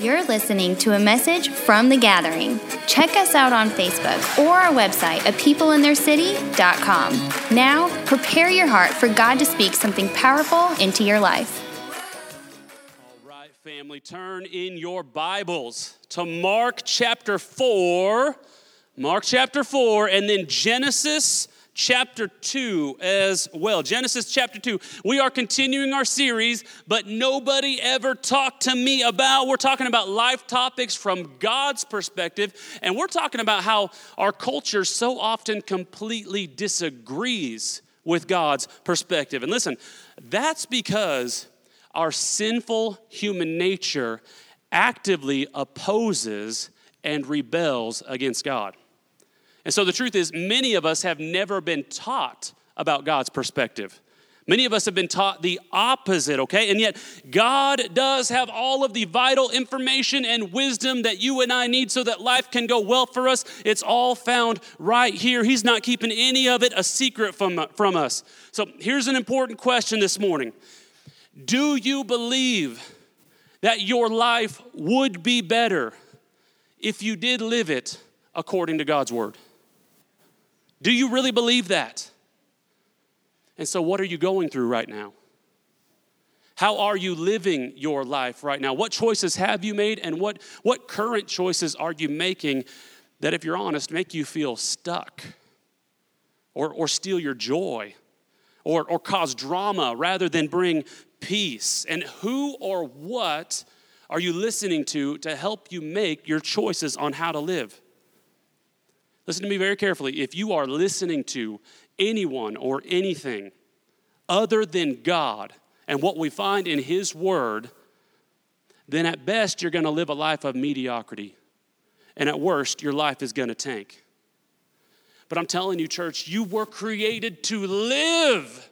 You're listening to a message from The Gathering. Check us out on Facebook or our website at peopleintheircity.com. Now, prepare your heart for God to speak something powerful into your life. All right, family, turn in your Bibles to Mark chapter 4. Mark chapter 4, and then Genesis chapter 2 as well. Genesis chapter 2. We are continuing our series, but nobody ever talked to me about. We're talking about life topics from God's perspective, and we're talking about how our culture so often completely disagrees with God's perspective. And listen, that's because our sinful human nature actively opposes and rebels against God. And so the truth is, many of us have never been taught about God's perspective. Many of us have been taught the opposite, okay? And yet, God does have all of the vital information and wisdom that you and I need so that life can go well for us. It's all found right here. He's not keeping any of it a secret from us. So here's an important question this morning. Do you believe that your life would be better if you did live it according to God's word? Do you really believe that? And so what are you going through right now? How are you living your life right now? What choices have you made, and what current choices are you making that, if you're honest, make you feel stuck or steal your joy or cause drama rather than bring peace? And who or what are you listening to help you make your choices on how to live? Listen to me very carefully. If you are listening to anyone or anything other than God and what we find in His Word, then at best you're going to live a life of mediocrity. And at worst, your life is going to tank. But I'm telling you, church, you were created to live.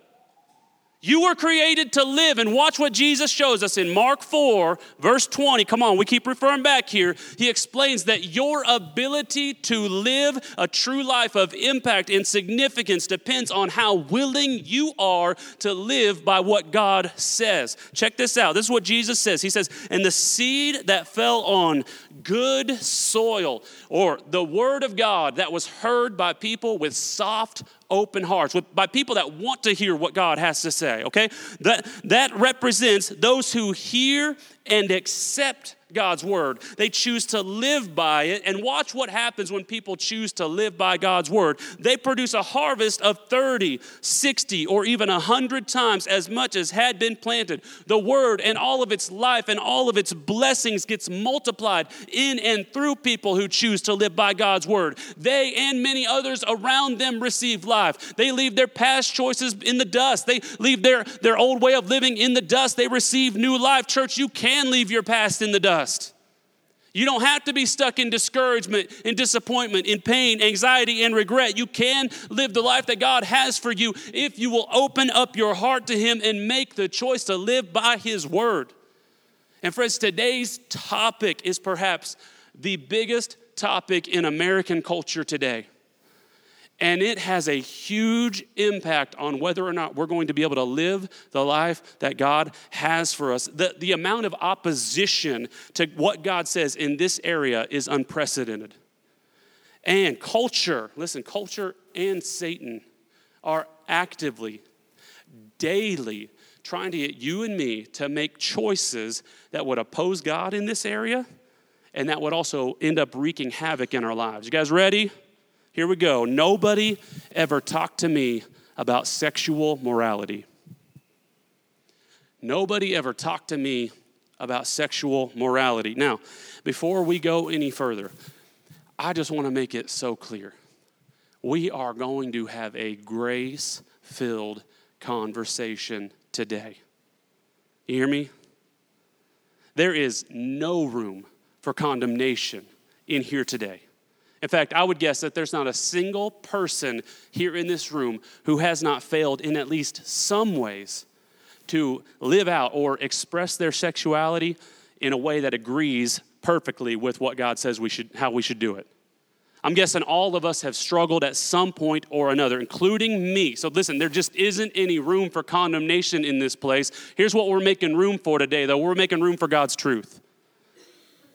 You were created to live, and watch what Jesus shows us in Mark 4, verse 20. Come on, we keep referring back here. He explains that your ability to live a true life of impact and significance depends on how willing you are to live by what God says. Check this out. This is what Jesus says. He says, and the seed that fell on good soil, or the word of God that was heard by people with soft, open hearts, by people that want to hear what God has to say, okay? That represents those who hear and accept God's word. They choose to live by it, and watch what happens when people choose to live by God's word. They produce a harvest of 30, 60, or even 100 times as much as had been planted. The word and all of its life and all of its blessings gets multiplied in and through people who choose to live by God's word. They and many others around them receive life. They leave their past choices in the dust. They leave their old way of living in the dust. They receive new life. Church, you can leave your past in the dust. You don't have to be stuck in discouragement, in disappointment, in pain, anxiety, and regret. You can live the life that God has for you if you will open up your heart to Him and make the choice to live by His word. And friends, today's topic is perhaps the biggest topic in American culture today. And it has a huge impact on whether or not we're going to be able to live the life that God has for us. The amount of opposition to what God says in this area is unprecedented. And culture and Satan are actively, daily trying to get you and me to make choices that would oppose God in this area, and that would also end up wreaking havoc in our lives. You guys ready? Here we go. Nobody ever talked to me about sexual morality. Nobody ever talked to me about sexual morality. Now, before we go any further, I just want to make it so clear. We are going to have a grace-filled conversation today. You hear me? There is no room for condemnation in here today. In fact, I would guess that there's not a single person here in this room who has not failed in at least some ways to live out or express their sexuality in a way that agrees perfectly with what God says how we should do it. I'm guessing all of us have struggled at some point or another, including me. So listen, there just isn't any room for condemnation in this place. Here's what we're making room for today, though. We're making room for God's truth.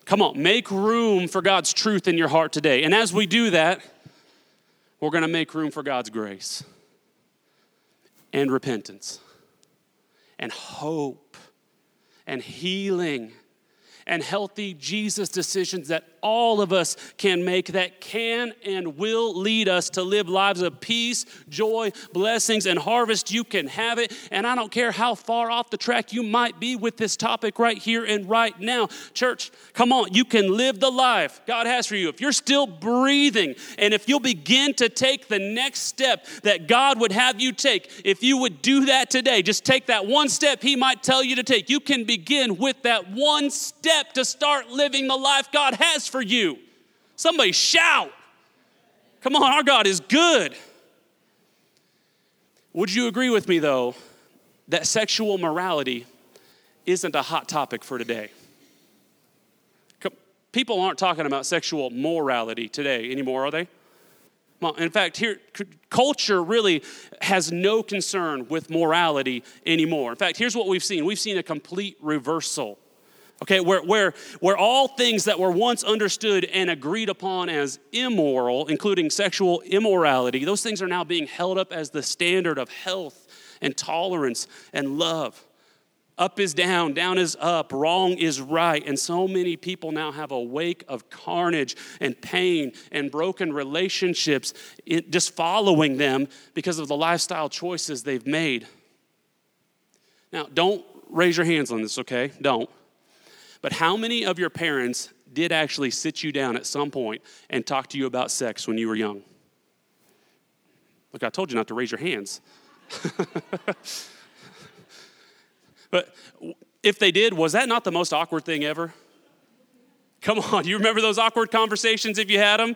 Come on, make room for God's truth in your heart today. And as we do that, we're going to make room for God's grace and repentance and hope and healing and healthy Jesus decisions that all of us can make that can and will lead us to live lives of peace, joy, blessings, and harvest. You can have it. And I don't care how far off the track you might be with this topic right here and right now. Church, come on, you can live the life God has for you. If you're still breathing and if you'll begin to take the next step that God would have you take, if you would do that today, just take that one step He might tell you to take. You can begin with that one step to start living the life God has for you. Somebody shout. Come on, our God is good. Would you agree with me, though, that sexual morality isn't a hot topic for today? People aren't talking about sexual morality today anymore, are they? Well, in fact, here, culture really has no concern with morality anymore. In fact, here's what we've seen. We've seen a complete reversal. Okay, where all things that were once understood and agreed upon as immoral, including sexual immorality, those things are now being held up as the standard of health and tolerance and love. Up is down, down is up, wrong is right. And so many people now have a wake of carnage and pain and broken relationships just following them because of the lifestyle choices they've made. Now, don't raise your hands on this, okay? Don't. But how many of your parents did actually sit you down at some point and talk to you about sex when you were young? Look, I told you not to raise your hands. But if they did, was that not the most awkward thing ever? Come on, you remember those awkward conversations if you had them?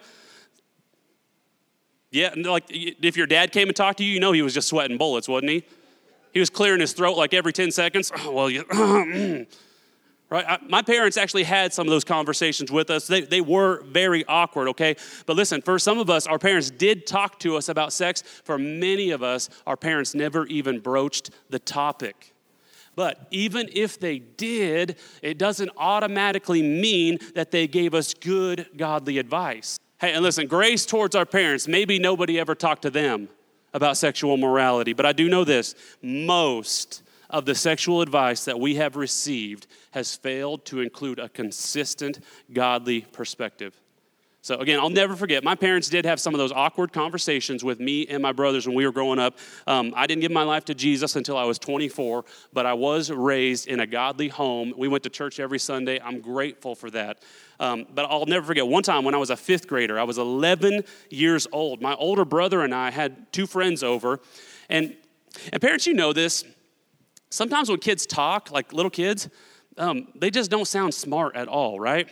Yeah, like if your dad came and talked to you, you know he was just sweating bullets, wasn't he? He was clearing his throat like every 10 seconds. Oh, well, you... Right? My parents actually had some of those conversations with us. They were very awkward, okay? But listen, for some of us, our parents did talk to us about sex. For many of us, our parents never even broached the topic. But even if they did, it doesn't automatically mean that they gave us good, godly advice. Hey, and listen, grace towards our parents. Maybe nobody ever talked to them about sexual morality. But I do know this. Most of the sexual advice that we have received has failed to include a consistent, godly perspective. So again, I'll never forget, my parents did have some of those awkward conversations with me and my brothers when we were growing up. I didn't give my life to Jesus until I was 24, but I was raised in a godly home. We went to church every Sunday. I'm grateful for that. But I'll never forget, one time when I was a fifth grader, I was 11 years old. My older brother and I had two friends over, and parents, you know this, sometimes when kids talk, like little kids, they just don't sound smart at all, right?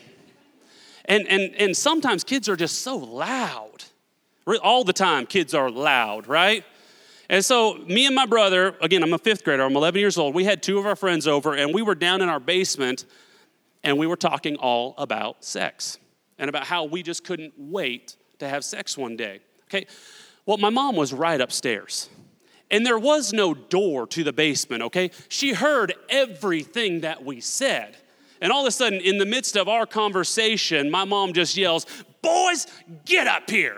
And sometimes kids are just so loud. All the time, kids are loud, right? And so me and my brother, again, I'm a fifth grader, I'm 11 years old. We had two of our friends over, and we were down in our basement, and we were talking all about sex and about how we just couldn't wait to have sex one day, okay? Well, my mom was right upstairs. And there was no door to the basement, okay? She heard everything that we said. And all of a sudden, in the midst of our conversation, my mom just yells, "Boys, get up here."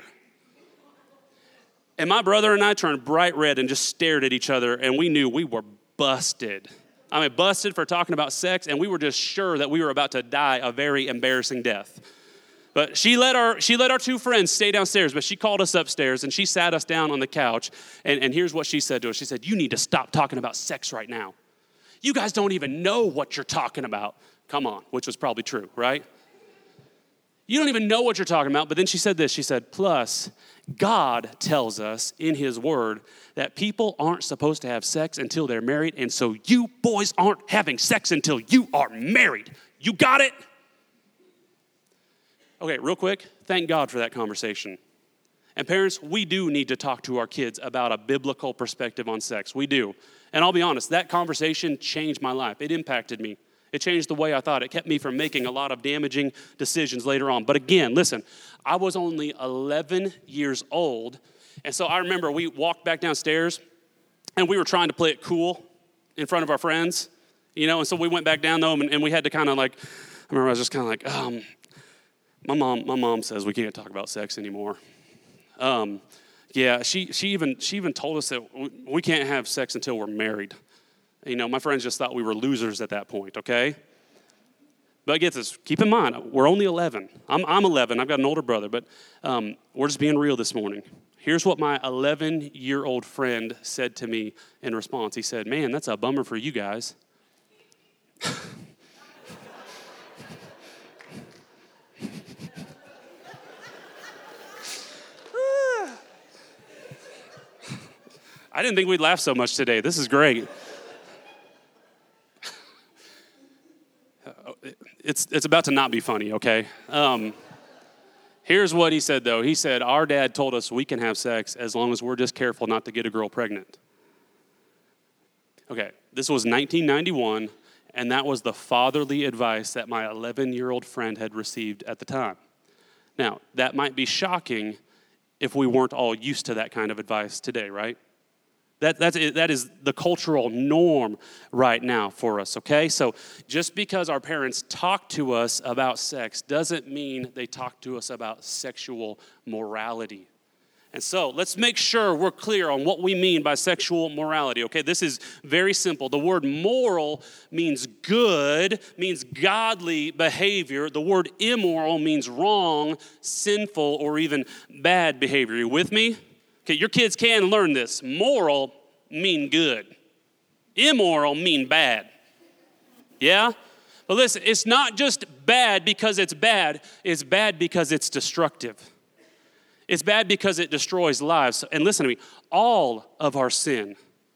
And my brother and I turned bright red and just stared at each other, and we knew we were busted. I mean, busted for talking about sex, and we were just sure that we were about to die a very embarrassing death. But she let our two friends stay downstairs, but she called us upstairs, and she sat us down on the couch, and here's what she said to us. She said, "You need to stop talking about sex right now. You guys don't even know what you're talking about." Come on, which was probably true, right? You don't even know what you're talking about. But then she said this. She said, "Plus, God tells us in His Word that people aren't supposed to have sex until they're married, and so you boys aren't having sex until you are married. You got it?" Okay, real quick, thank God for that conversation. And parents, we do need to talk to our kids about a biblical perspective on sex. We do. And I'll be honest, that conversation changed my life. It impacted me. It changed the way I thought. It kept me from making a lot of damaging decisions later on. But again, listen, I was only 11 years old. And so I remember we walked back downstairs and we were trying to play it cool in front of our friends, you know. And so we went back down though, and we had to kind of like remember I was just kind of like, my mom says we can't talk about sex anymore. Yeah, she even told us that we can't have sex until we're married. You know, my friends just thought we were losers at that point, okay? But get this, keep in mind, we're only 11. I'm 11, I've got an older brother, but we're just being real this morning. Here's what my 11-year-old friend said to me in response. He said, man, that's a bummer for you guys. I didn't think we'd laugh so much today. This is great. It's about to not be funny, okay? Here's what he said, though. He said, our dad told us we can have sex as long as we're just careful not to get a girl pregnant. Okay, this was 1991, and that was the fatherly advice that my 11-year-old friend had received at the time. Now, that might be shocking if we weren't all used to that kind of advice today, right? That is the cultural norm right now for us, okay? So just because our parents talk to us about sex doesn't mean they talk to us about sexual morality. And so let's make sure we're clear on what we mean by sexual morality, okay? This is very simple. The word moral means good, means godly behavior. The word immoral means wrong, sinful, or even bad behavior. You with me? Okay, your kids can learn this. Moral mean good. Immoral mean bad. Yeah? But listen, it's not just bad because it's bad because it's destructive. It's bad because it destroys lives. And listen to me, all of our sin,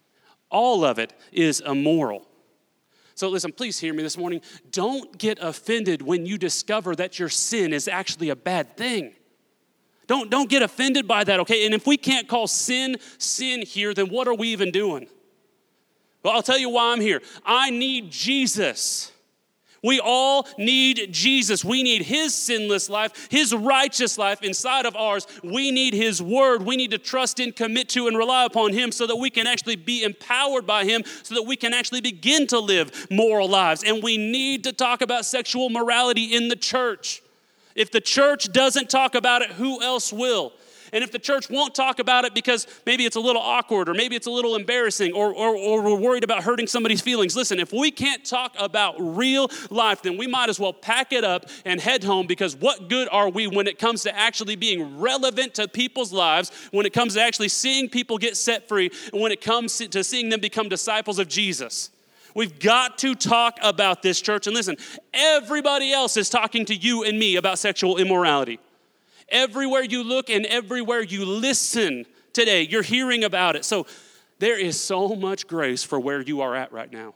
all of it is immoral. So listen, please hear me this morning. Don't get offended when you discover that your sin is actually a bad thing. Don't get offended by that, okay? And if we can't call sin here, then what are we even doing? Well, I'll tell you why I'm here. I need Jesus. We all need Jesus. We need his sinless life, his righteous life inside of ours. We need his word. We need to trust in, commit to, and rely upon him so that we can actually be empowered by him, so that we can actually begin to live moral lives. And we need to talk about sexual morality in the church. If the church doesn't talk about it, who else will? And if the church won't talk about it because maybe it's a little awkward or maybe it's a little embarrassing or we're worried about hurting somebody's feelings, listen, if we can't talk about real life, then we might as well pack it up and head home, because what good are we when it comes to actually being relevant to people's lives, when it comes to actually seeing people get set free, and when it comes to seeing them become disciples of Jesus? We've got to talk about this, church. And listen, everybody else is talking to you and me about sexual immorality. Everywhere you look and everywhere you listen today, you're hearing about it. So there is so much grace for where you are at right now.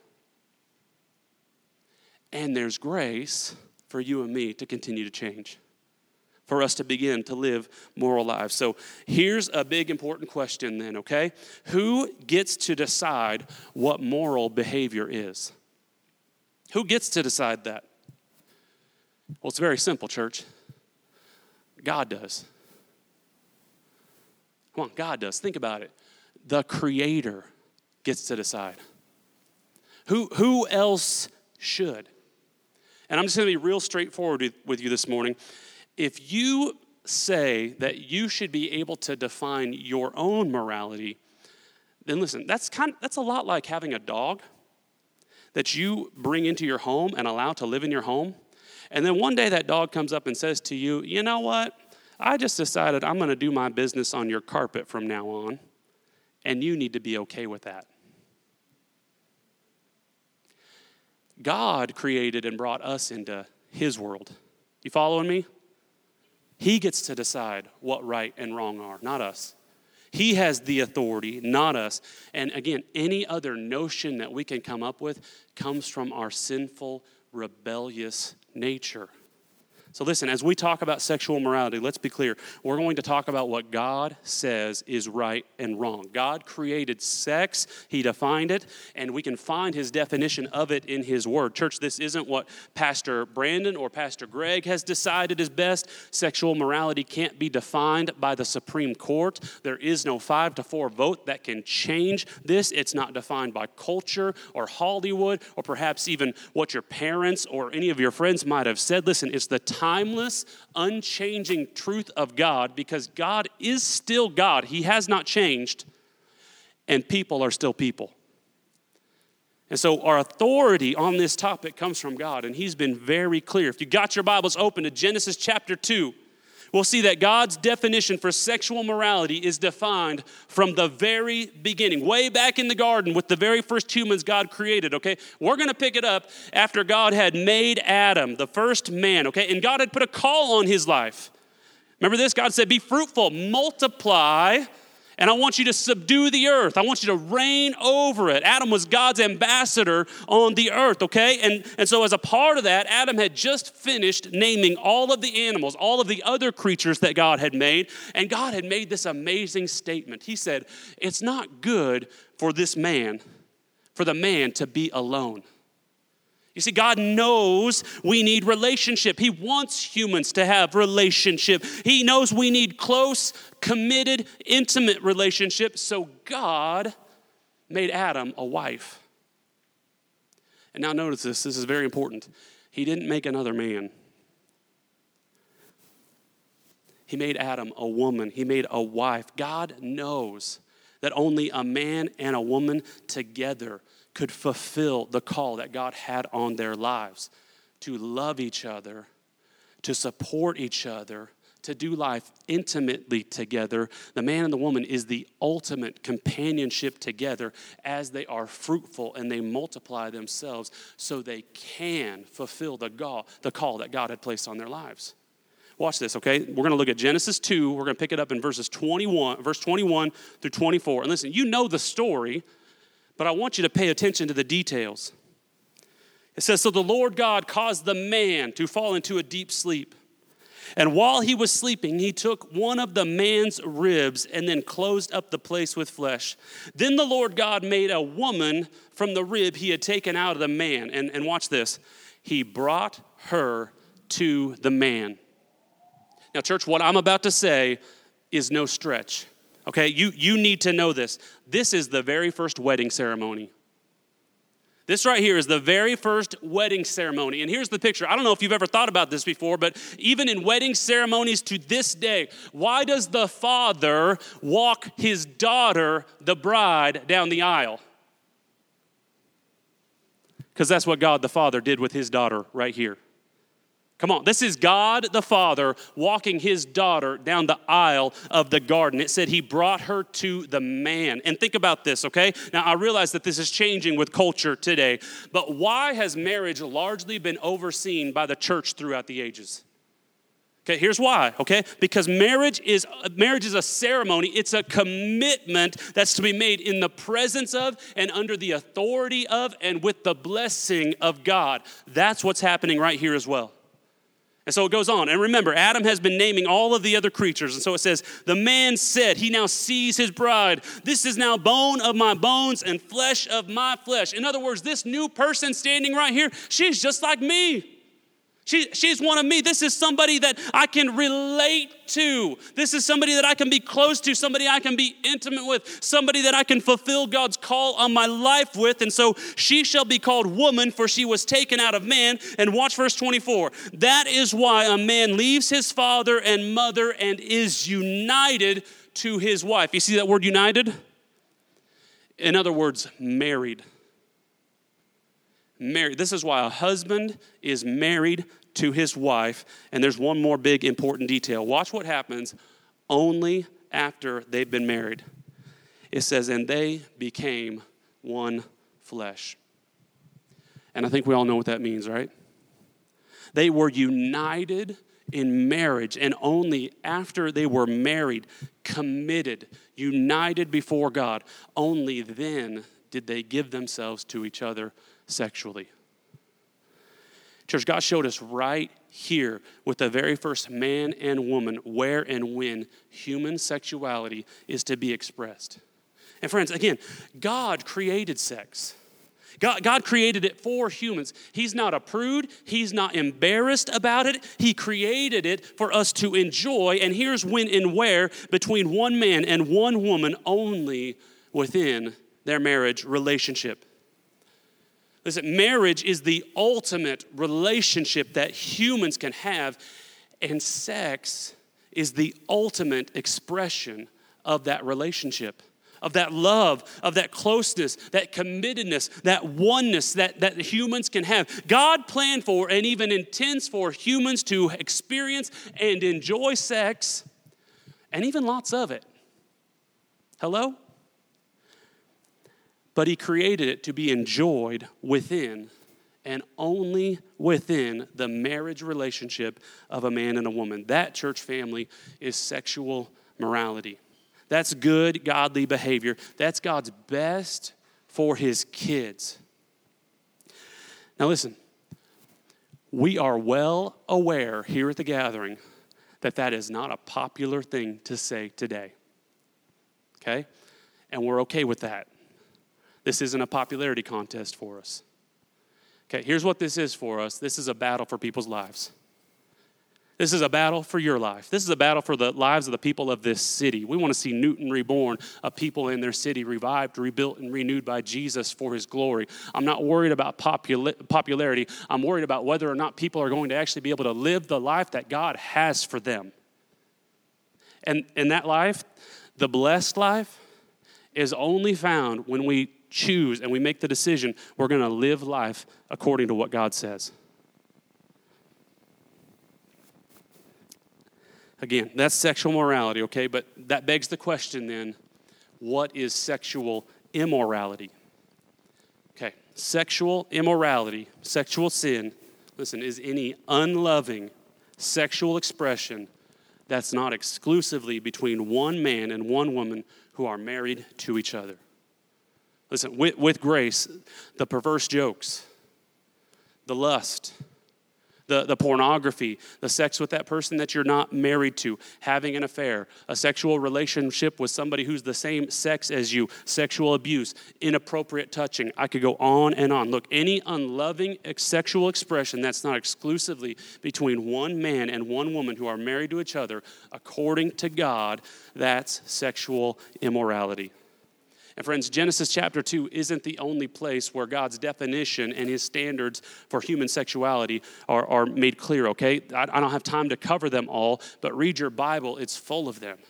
And there's grace for you and me to continue to change, for us to begin to live moral lives. So here's a big important question then, okay? Who gets to decide what moral behavior is? Who gets to decide that? Well, it's very simple, church. God does. Come on, God does. Think about it. The Creator gets to decide. Who else should? And I'm just going to be real straightforward with you this morning. If you say that you should be able to define your own morality, then listen, that's a lot like having a dog that you bring into your home and allow to live in your home. And then one day that dog comes up and says to you, you know what? I just decided I'm going to do my business on your carpet from now on, and you need to be okay with that. God created and brought us into his world. You following me? He gets to decide what right and wrong are, not us. He has the authority, not us. And again, any other notion that we can come up with comes from our sinful, rebellious nature. So listen, as we talk about sexual morality, let's be clear. We're going to talk about what God says is right and wrong. God created sex, he defined it, and we can find his definition of it in his word. Church, this isn't what Pastor Brandon or Pastor Greg has decided is best. Sexual morality can't be defined by the Supreme Court. There is no 5-4 vote that can change this. It's not defined by culture or Hollywood or perhaps even what your parents or any of your friends might have said. Listen, it's the timeless, unchanging truth of God, because God is still God. He has not changed, and people are still people. And so our authority on this topic comes from God, and he's been very clear. If you got your Bibles open to Genesis chapter 2, we'll see that God's definition for sexual morality is defined from the very beginning, way back in the garden with the very first humans God created, okay? We're going to pick it up after God had made Adam, the first man, okay? And God had put a call on his life. Remember this? God said, be fruitful, multiply, and I want you to subdue the earth. I want you to reign over it. Adam was God's ambassador on the earth, okay? And so as a part of that, Adam had just finished naming all of the animals, all of the other creatures that God had made, and God had made this amazing statement. He said, it's not good for the man to be alone. You see, God knows we need relationship. He wants humans to have relationship. He knows we need close, committed, intimate relationship. So God made Adam a wife. And now notice this. This is very important. He didn't make another man. He made Adam a woman. He made a wife. God knows that only a man and a woman together could fulfill the call that God had on their lives to love each other, to support each other, to do life intimately together. The man and the woman is the ultimate companionship together as they are fruitful and they multiply themselves so they can fulfill the call that God had placed on their lives. Watch this, okay? We're going to look at Genesis 2. We're going to pick it up in verse 21 through 24. And listen, you know the story, but I want you to pay attention to the details. It says, so the Lord God caused the man to fall into a deep sleep. And while he was sleeping, he took one of the man's ribs and then closed up the place with flesh. Then the Lord God made a woman from the rib he had taken out of the man. And watch this. He brought her to the man. Now, church, what I'm about to say is no stretch. Okay, you need to know this. This is the very first wedding ceremony. This right here is the very first wedding ceremony. And here's the picture. I don't know if you've ever thought about this before, but even in wedding ceremonies to this day, why does the father walk his daughter, the bride, down the aisle? Because that's what God the Father did with his daughter right here. Come on, this is God the Father walking his daughter down the aisle of the garden. It said he brought her to the man. And think about this, okay? Now, I realize that this is changing with culture today, but why has marriage largely been overseen by the church throughout the ages? Okay, here's why, okay? Because marriage is a ceremony. It's a commitment that's to be made in the presence of and under the authority of and with the blessing of God. That's what's happening right here as well. And so it goes on. And remember, Adam has been naming all of the other creatures. And so it says, the man said, he now sees his bride. This is now bone of my bones and flesh of my flesh. In other words, this new person standing right here, she's just like me. She's one of me. This is somebody that I can relate to. This is somebody that I can be close to, somebody I can be intimate with, somebody that I can fulfill God's call on my life with. And so she shall be called woman, for she was taken out of man. And watch verse 24. That is why a man leaves his father and mother and is united to his wife. You see that word united? In other words, married. Married. This is why a husband is married to his wife. And there's one more big important detail. Watch what happens only after they've been married. It says, and they became one flesh. And I think we all know what that means, right? They were united in marriage, and only after they were married, committed, united before God, only then did they give themselves to each other sexually. Church, God showed us right here with the very first man and woman where and when human sexuality is to be expressed. And friends, again, God created sex. God created it for humans. He's not a prude. He's not embarrassed about it. He created it for us to enjoy. And here's when and where between one man and one woman only within their marriage relationship. Listen, marriage is the ultimate relationship that humans can have, and sex is the ultimate expression of that relationship, of that love, of that closeness, that committedness, that oneness that humans can have. God planned for and even intends for humans to experience and enjoy sex, and even lots of it. Hello? But he created it to be enjoyed within and only within the marriage relationship of a man and a woman. That, church family, is sexual morality. That's good, godly behavior. That's God's best for his kids. Now listen, we are well aware here at the gathering that is not a popular thing to say today. Okay? And we're okay with that. This isn't a popularity contest for us. Okay, here's what this is for us. This is a battle for people's lives. This is a battle for your life. This is a battle for the lives of the people of this city. We want to see Newton reborn, a people in their city revived, rebuilt, and renewed by Jesus for his glory. I'm not worried about popularity. I'm worried about whether or not people are going to actually be able to live the life that God has for them. And that life, the blessed life, is only found when we choose and we make the decision we're going to live life according to what God says. Again, that's sexual morality, okay? But that begs the question then, what is sexual immorality? Okay, sexual immorality, sexual sin, listen, is any unloving sexual expression that's not exclusively between one man and one woman who are married to each other. Listen, with grace, the perverse jokes, the lust, the pornography, the sex with that person that you're not married to, having an affair, a sexual relationship with somebody who's the same sex as you, sexual abuse, inappropriate touching. I could go on and on. Look, any unloving sexual expression that's not exclusively between one man and one woman who are married to each other, according to God, that's sexual immorality. And friends, Genesis chapter 2 isn't the only place where God's definition and his standards for human sexuality are made clear, okay? I don't have time to cover them all, but read your Bible, it's full of them.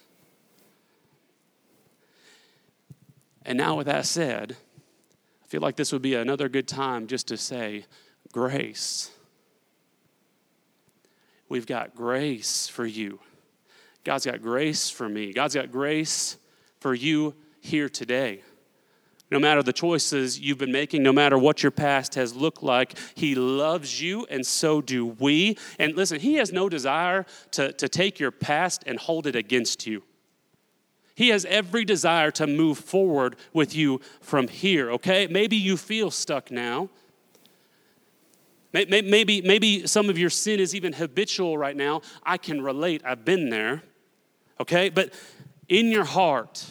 And now with that said, I feel like this would be another good time just to say, grace. We've got grace for you. God's got grace for me. God's got grace for you here today. No matter the choices you've been making, no matter what your past has looked like, he loves you and so do we. And listen, he has no desire to take your past and hold it against you. He has every desire to move forward with you from here, okay? Maybe you feel stuck now. Maybe some of your sin is even habitual right now. I can relate. I've been there, okay? But in your heart,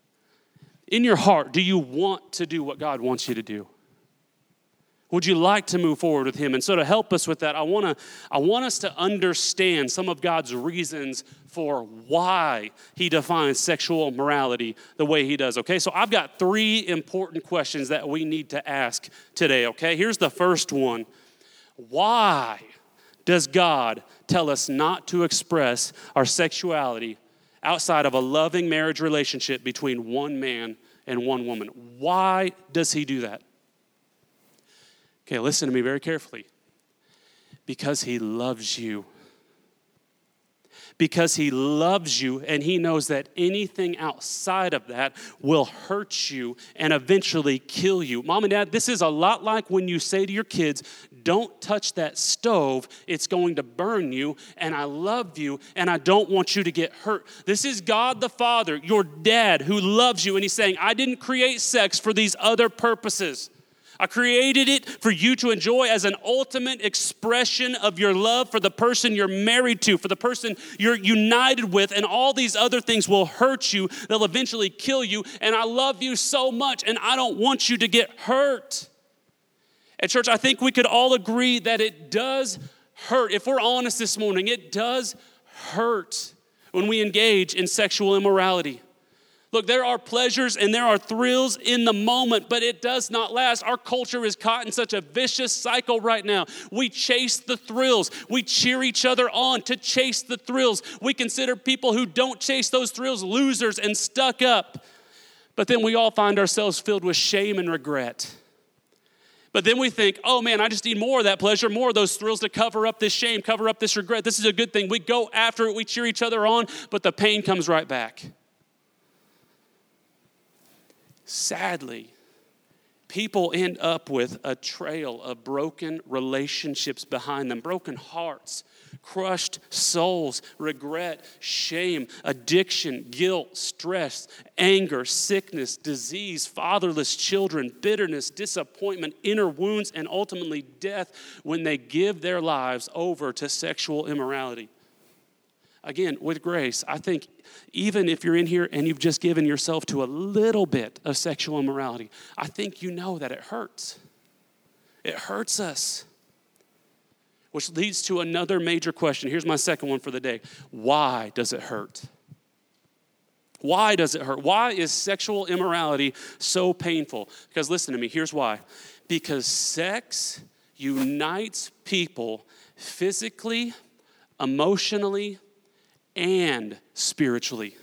do you want to do what God wants you to do? Would you like to move forward with him? And so to help us with that, I want us to understand some of God's reasons for why he defines sexual morality the way he does, okay? So I've got 3 important questions that we need to ask today, okay? Here's the first one. Why does God tell us not to express our sexuality outside of a loving marriage relationship between one man and one woman? Why does he do that? Okay, listen to me very carefully. Because he loves you. Because he loves you and he knows that anything outside of that will hurt you and eventually kill you. Mom and Dad, this is a lot like when you say to your kids, don't touch that stove, it's going to burn you, and I love you, and I don't want you to get hurt. This is God the Father, your dad, who loves you, and he's saying, I didn't create sex for these other purposes. I created it for you to enjoy as an ultimate expression of your love for the person you're married to, for the person you're united with, and all these other things will hurt you. They'll eventually kill you, and I love you so much, and I don't want you to get hurt. And church, I think we could all agree that it does hurt. If we're honest this morning, it does hurt when we engage in sexual immorality. Look, there are pleasures and there are thrills in the moment, but it does not last. Our culture is caught in such a vicious cycle right now. We chase the thrills. We cheer each other on to chase the thrills. We consider people who don't chase those thrills losers and stuck up. But then we all find ourselves filled with shame and regret. But then we think, oh man, I just need more of that pleasure, more of those thrills to cover up this shame, cover up this regret. This is a good thing. We go after it, we cheer each other on, but the pain comes right back. Sadly, people end up with a trail of broken relationships behind them, broken hearts, crushed souls, regret, shame, addiction, guilt, stress, anger, sickness, disease, fatherless children, bitterness, disappointment, inner wounds, and ultimately death when they give their lives over to sexual immorality. Again, with grace, I think even if you're in here and you've just given yourself to a little bit of sexual immorality, I think you know that it hurts. It hurts us. Which leads to another major question. Here's my second one for the day. Why does it hurt? Why does it hurt? Why is sexual immorality so painful? Because listen to me, here's why. Because sex unites people physically, emotionally, and spiritually.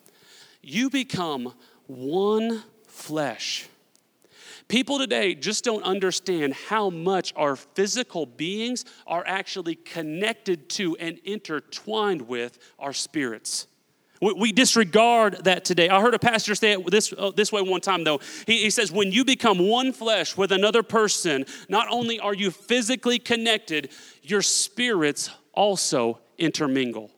You become one flesh. People today just don't understand how much our physical beings are actually connected to and intertwined with our spirits. We disregard that today. I heard a pastor say it this way one time, though. He says, when you become one flesh with another person, not only are you physically connected, your spirits also intermingle.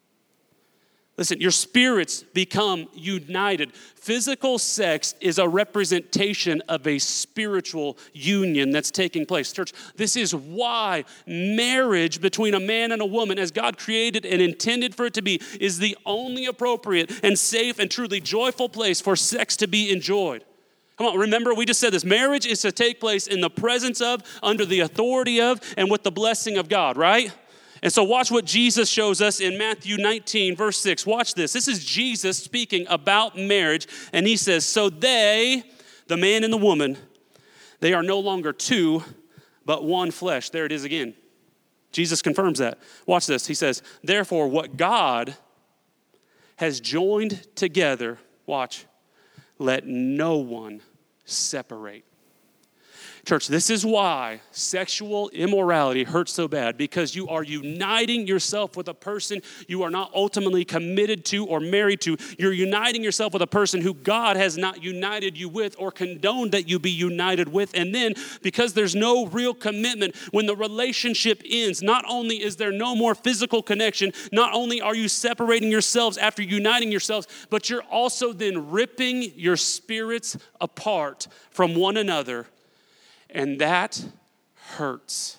Listen, your spirits become united. Physical sex is a representation of a spiritual union that's taking place. Church, this is why marriage between a man and a woman, as God created and intended for it to be, is the only appropriate and safe and truly joyful place for sex to be enjoyed. Come on, remember, we just said this. Marriage is to take place in the presence of, under the authority of, and with the blessing of God, right? And so watch what Jesus shows us in Matthew 19, verse 6. Watch this. This is Jesus speaking about marriage. And he says, so they, the man and the woman, they are no longer two, but one flesh. There it is again. Jesus confirms that. Watch this. He says, therefore, what God has joined together, watch, let no one separate. Church, this is why sexual immorality hurts so bad, because you are uniting yourself with a person you are not ultimately committed to or married to. You're uniting yourself with a person who God has not united you with or condoned that you be united with. And then because there's no real commitment, when the relationship ends, not only is there no more physical connection, not only are you separating yourselves after uniting yourselves, but you're also then ripping your spirits apart from one another. And that hurts.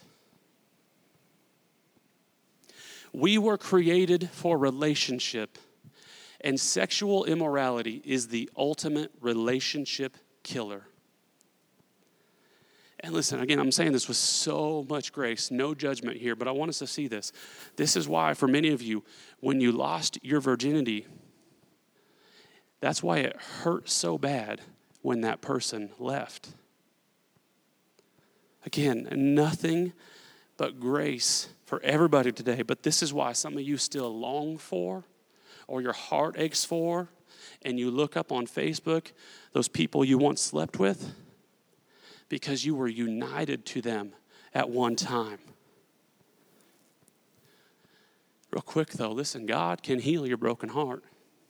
We were created for relationship, and sexual immorality is the ultimate relationship killer. And listen, again, I'm saying this with so much grace, no judgment here, but I want us to see this. This is why, for many of you, when you lost your virginity, that's why it hurt so bad when that person left. Again, nothing but grace for everybody today. But this is why some of you still long for, or your heart aches for, and you look up on Facebook those people you once slept with, because you were united to them at one time. Real quick though, listen, God can heal your broken heart.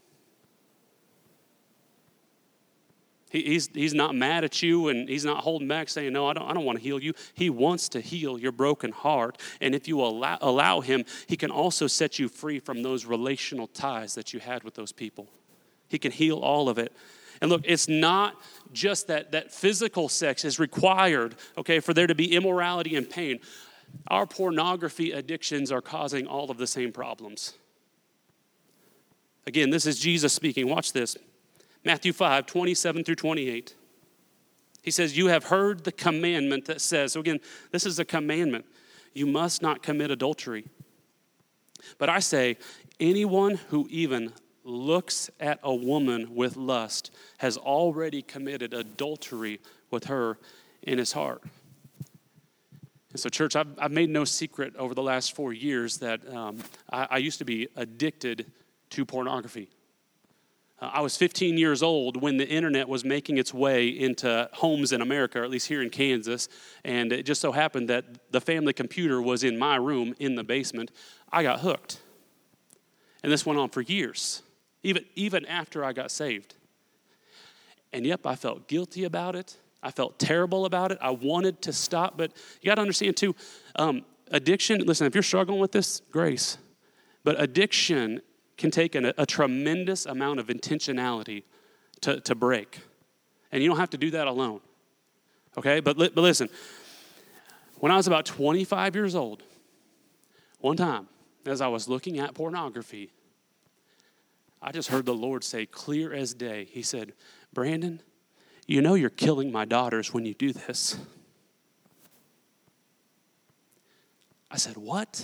He's not mad at you, and he's not holding back saying, no, I don't want to heal you. He wants to heal your broken heart. And if you allow him, he can also set you free from those relational ties that you had with those people. He can heal all of it. And look, it's not just that physical sex is required, okay, for there to be immorality and pain. Our pornography addictions are causing all of the same problems. Again, this is Jesus speaking. Watch this. Matthew 5, 27 through 28. He says, you have heard the commandment that says, so again, this is a commandment. You must not commit adultery. But I say, anyone who even looks at a woman with lust has already committed adultery with her in his heart. And so, church, I've made no secret over the last 4 years that I used to be addicted to pornography. I was 15 years old when the internet was making its way into homes in America, or at least here in Kansas, and it just so happened that the family computer was in my room in the basement. I got hooked. And this went on for years, even after I got saved. And yep, I felt guilty about it. I felt terrible about it. I wanted to stop, but you got to understand too, addiction, listen, if you're struggling with this, grace. But addiction can take a tremendous amount of intentionality to break. And you don't have to do that alone, okay? But listen, when I was about 25 years old, one time, as I was looking at pornography, I just heard the Lord say clear as day. He said, Brandon, you know you're killing my daughters when you do this. I said, what?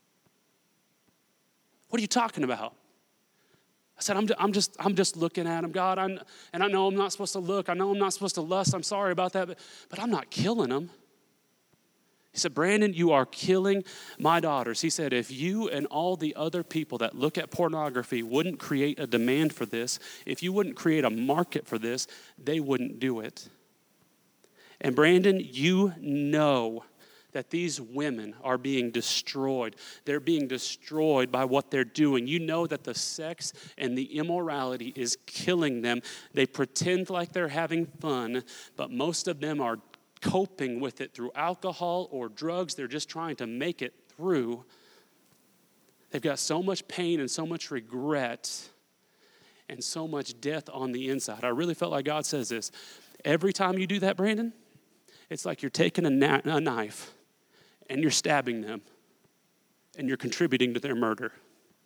What are you talking about? I said, I'm just looking at them, God, and I know I'm not supposed to look. I know I'm not supposed to lust. I'm sorry about that, but I'm not killing them. He said, Brandon, you are killing my daughters. He said, if you and all the other people that look at pornography wouldn't create a demand for this, if you wouldn't create a market for this, they wouldn't do it. And Brandon, you know that these women are being destroyed. They're being destroyed by what they're doing. You know that the sex and the immorality is killing them. They pretend like they're having fun, but most of them are coping with it through alcohol or drugs. They're just trying to make it through. They've got so much pain and so much regret and so much death on the inside. I really felt like God says this. Every time you do that, Brandon, it's like you're taking a knife and you're stabbing them and you're contributing to their murder.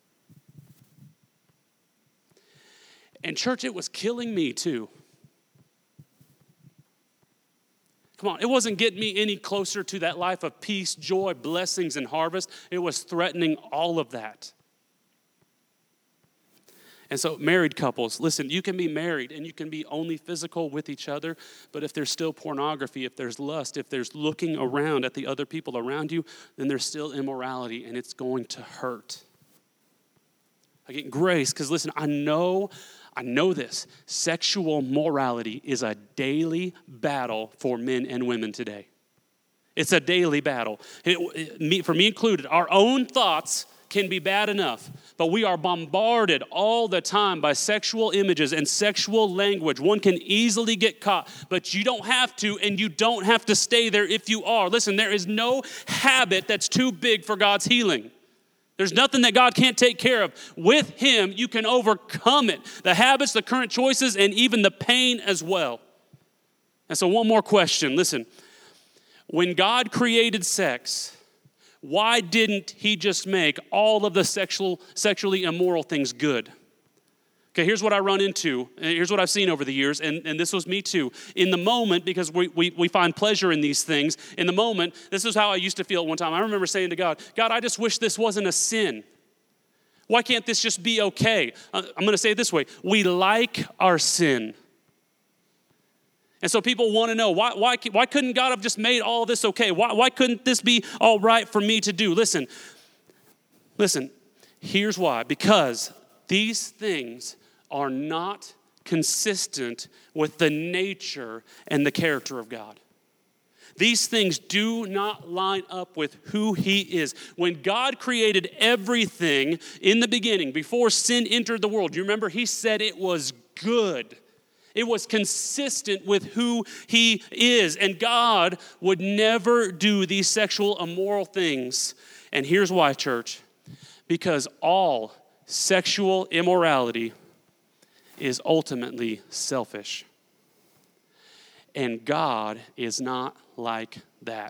And church, it was killing me too. Come on, it wasn't getting me any closer to that life of peace, joy, blessings, and harvest. It was threatening all of that. And so married couples, listen, you can be married and you can be only physical with each other, but if there's still pornography, if there's lust, if there's looking around at the other people around you, then there's still immorality and it's going to hurt. I get grace because listen, I know this. Sexual morality is a daily battle for men and women today. It's a daily battle. For me included, our own thoughts can be bad enough, but we are bombarded all the time by sexual images and sexual language. One can easily get caught, but you don't have to, and you don't have to stay there if you are. Listen, there is no habit that's too big for God's healing. There's nothing that God can't take care of. With Him, you can overcome it. The habits, the current choices, and even the pain as well. And so one more question. Listen, when God created sex, why didn't He just make all of the sexually immoral things good? Okay, here's what I run into, and here's what I've seen over the years, and this was me too. In the moment, because we find pleasure in these things, in the moment, this is how I used to feel at one time. I remember saying to God, I just wish this wasn't a sin. Why can't this just be okay? I'm going to say it this way. We like our sin. And so people want to know, why couldn't God have just made all this okay? Why couldn't this be all right for me to do? Listen, here's why. Because these things are not consistent with the nature and the character of God. These things do not line up with who He is. When God created everything in the beginning, before sin entered the world, you remember He said it was good. It was consistent with who He is. And God would never do these sexual immoral things. And here's why, church. Because all sexual immorality is ultimately selfish. And God is not like that.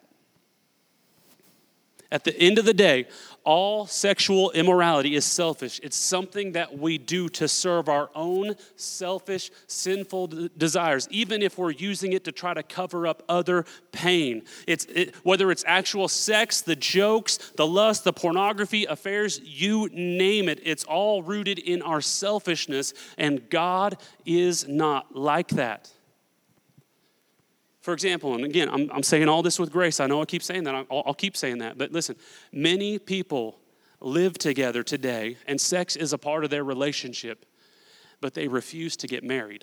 At the end of the day, all sexual immorality is selfish. It's something that we do to serve our own selfish, sinful desires, even if we're using it to try to cover up other pain. Whether it's actual sex, the jokes, the lust, the pornography, affairs, you name it, it's all rooted in our selfishness, and God is not like that. For example, and again, I'm saying all this with grace. I know I keep saying that. I'll keep saying that. But listen, many people live together today, and sex is a part of their relationship, but they refuse to get married.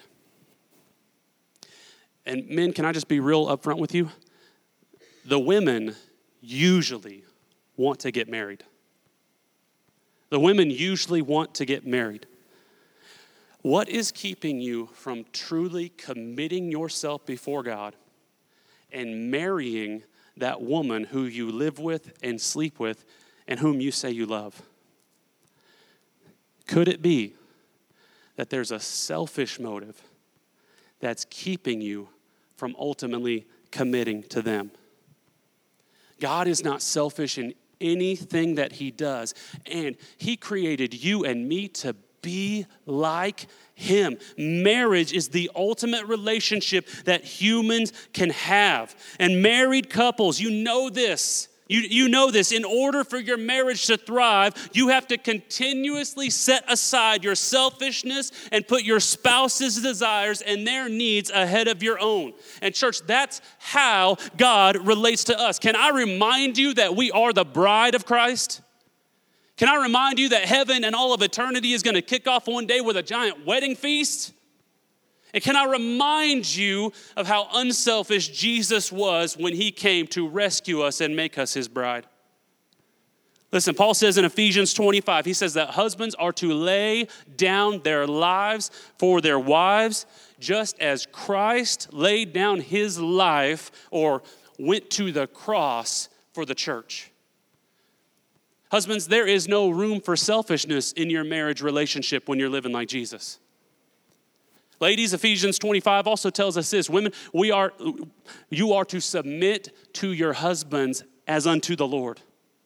And men, can I just be real upfront with you? The women usually want to get married. The women usually want to get married. What is keeping you from truly committing yourself before God and marrying that woman who you live with and sleep with and whom you say you love? Could it be that there's a selfish motive that's keeping you from ultimately committing to them? God is not selfish in anything that he does, and he created you and me to be like him. Marriage is the ultimate relationship that humans can have. And married couples, you know this. You know this. In order for your marriage to thrive, you have to continuously set aside your selfishness and put your spouse's desires and their needs ahead of your own. And church, that's how God relates to us. Can I remind you that we are the bride of Christ? Can I remind you that heaven and all of eternity is going to kick off one day with a giant wedding feast? And can I remind you of how unselfish Jesus was when he came to rescue us and make us his bride? Listen, Paul says in Ephesians 25, he says that husbands are to lay down their lives for their wives, just as Christ laid down his life or went to the cross for the church. Husbands, there is no room for selfishness in your marriage relationship when you're living like Jesus. Ladies, Ephesians 25 also tells us this: women, you are to submit to your husbands as unto the Lord.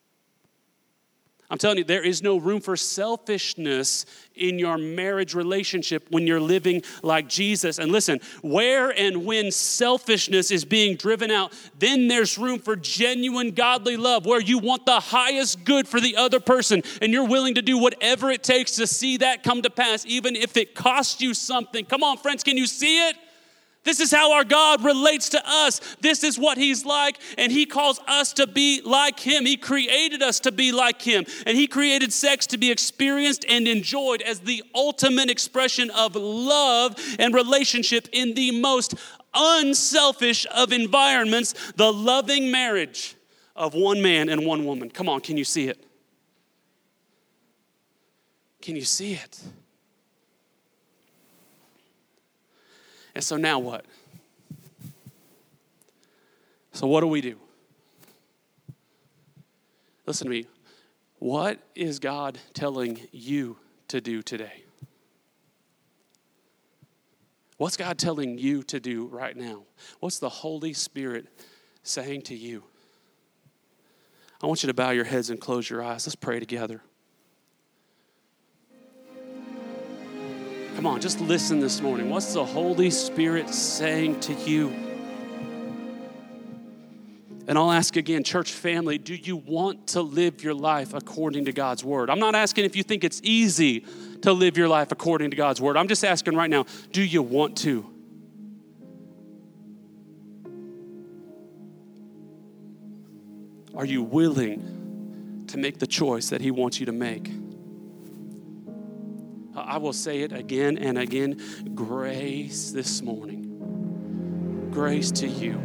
I'm telling you, there is no room for selfishness in your marriage relationship when you're living like Jesus. And listen, where and when selfishness is being driven out, then there's room for genuine godly love, where you want the highest good for the other person, and you're willing to do whatever it takes to see that come to pass, even if it costs you something. Come on, friends, can you see it? This is how our God relates to us. This is what he's like, and he calls us to be like him. He created us to be like him, and he created sex to be experienced and enjoyed as the ultimate expression of love and relationship in the most unselfish of environments, the loving marriage of one man and one woman. Come on, can you see it? Can you see it? And so now what? So what do we do? Listen to me. What is God telling you to do today? What's God telling you to do right now? What's the Holy Spirit saying to you? I want you to bow your heads and close your eyes. Let's pray together. Come on, just listen this morning. What's the Holy Spirit saying to you? And I'll ask again, church family, do you want to live your life according to God's word? I'm not asking if you think it's easy to live your life according to God's word. I'm just asking right now, do you want to? Are you willing to make the choice that he wants you to make? I will say it again and again. Grace this morning. Grace to you.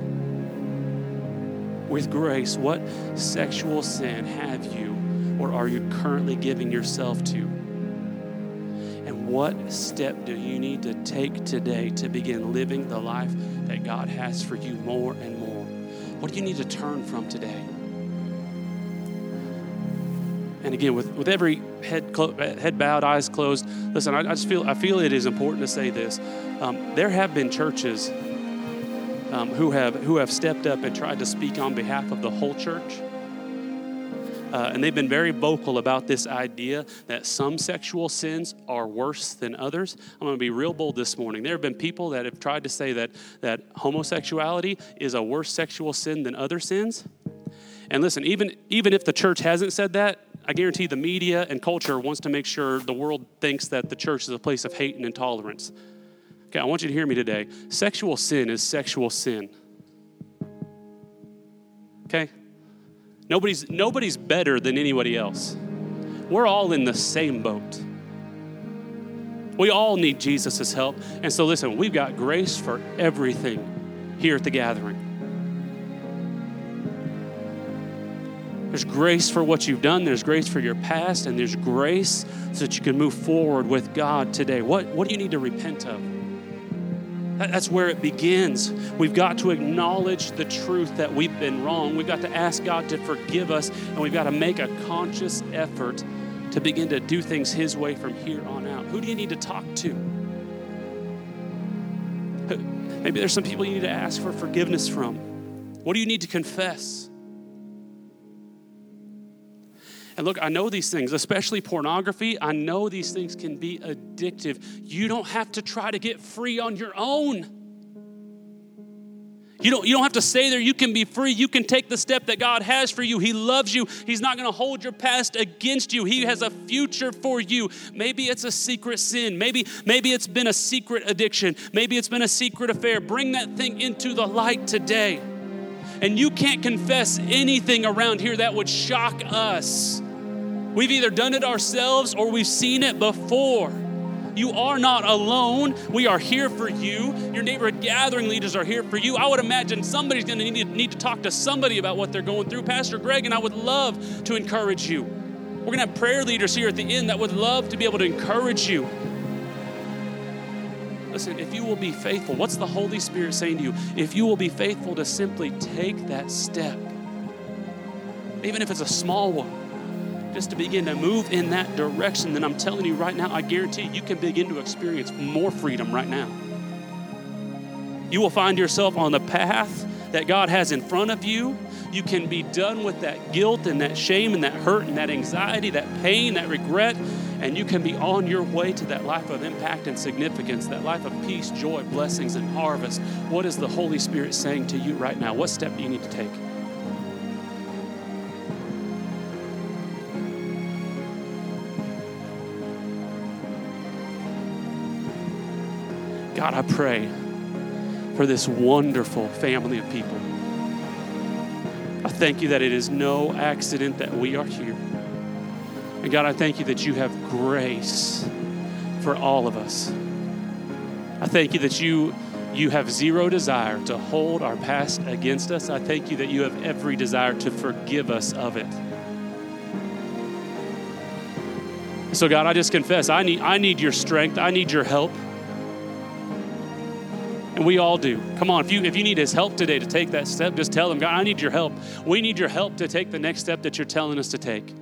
With grace, what sexual sin have you or are you currently giving yourself to? And what step do you need to take today to begin living the life that God has for you more and more? What do you need to turn from today? And And again, with every head bowed, eyes closed, listen, I feel it is important to say this. There have been churches who have stepped up and tried to speak on behalf of the whole church. And they've been very vocal about this idea that some sexual sins are worse than others. I'm going to be real bold this morning. There have been people that have tried to say that homosexuality is a worse sexual sin than other sins. And listen, even if the church hasn't said that, I guarantee the media and culture wants to make sure the world thinks that the church is a place of hate and intolerance. Okay, I want you to hear me today. Sexual sin is sexual sin. Okay? Nobody's better than anybody else. We're all in the same boat. We all need Jesus' help. And so listen, we've got grace for everything here at the gathering. There's grace for what you've done. There's grace for your past. And there's grace so that you can move forward with God today. What do you need to repent of? That's where it begins. We've got to acknowledge the truth that we've been wrong. We've got to ask God to forgive us, and we've got to make a conscious effort to begin to do things His way from here on out. Who do you need to talk to? Maybe there's some people you need to ask for forgiveness from. What do you need to confess? And look, I know these things, especially pornography. I know these things can be addictive. You don't have to try to get free on your own. You don't have to stay there. You can be free. You can take the step that God has for you. He loves you. He's not going to hold your past against you. He has a future for you. Maybe it's a secret sin. Maybe it's been a secret addiction. Maybe it's been a secret affair. Bring that thing into the light today. And you can't confess anything around here that would shock us. We've either done it ourselves or we've seen it before. You are not alone. We are here for you. Your neighborhood gathering leaders are here for you. I would imagine somebody's going to need to talk to somebody about what they're going through. Pastor Greg and I would love to encourage you. We're going to have prayer leaders here at the end that would love to be able to encourage you. Listen, if you will be faithful, what's the Holy Spirit saying to you? If you will be faithful to simply take that step, even if it's a small one, just to begin to move in that direction, then I'm telling you right now, I guarantee you can begin to experience more freedom right now. You will find yourself on the path that God has in front of you. You can be done with that guilt and that shame and that hurt and that anxiety, that pain, that regret, and you can be on your way to that life of impact and significance, that life of peace, joy, blessings, and harvest. What is the Holy Spirit saying to you right now? What step do you need to take? God, I pray for this wonderful family of people. I thank you that it is no accident that we are here. And God, I thank you that you have grace for all of us. I thank you that you have zero desire to hold our past against us. I thank you that you have every desire to forgive us of it. So God, I just confess, I need your strength. I need your help. And we all do. Come on, if you need His help today to take that step, just tell Him, God, I need your help. We need your help to take the next step that you're telling us to take.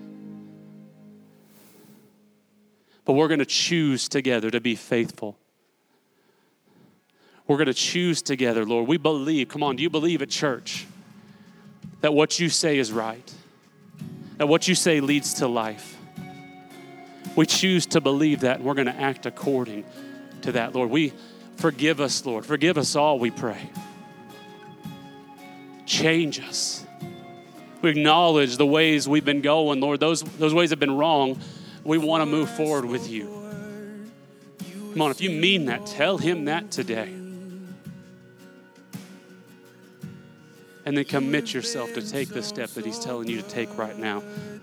But we're going to choose together to be faithful. We're going to choose together, Lord. We believe, come on, do you believe at church that what you say is right? That what you say leads to life? We choose to believe that, and we're going to act according to that, Lord. Forgive us, Lord. Forgive us all, we pray. Change us. We acknowledge the ways we've been going, Lord. Those ways have been wrong. We want to move forward with you. Come on, if you mean that, tell Him that today. And then commit yourself to take the step that He's telling you to take right now.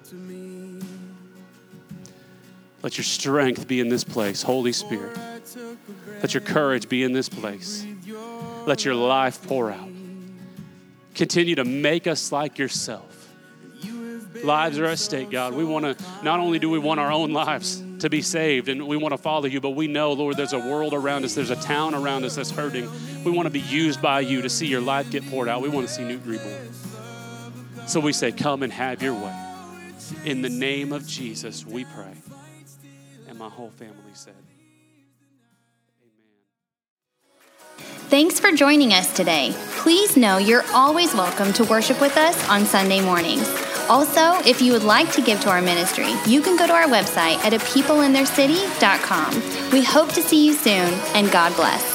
Let your strength be in this place, Holy Spirit. Let your courage be in this place. Let your life pour out. Continue to make us like yourself. Lives are at stake, God. We want to, not only do we want our own lives to be saved and we want to follow you, but we know, Lord, there's a world around us. There's a town around us that's hurting. We want to be used by you to see your life get poured out. We want to see Newton reborn. So we say, come and have your way. In the name of Jesus, we pray. And my whole family said, amen. Thanks for joining us today. Please know you're always welcome to worship with us on Sunday mornings. Also, if you would like to give to our ministry, you can go to our website at apeopleintheircity.com. We hope to see you soon, and God bless.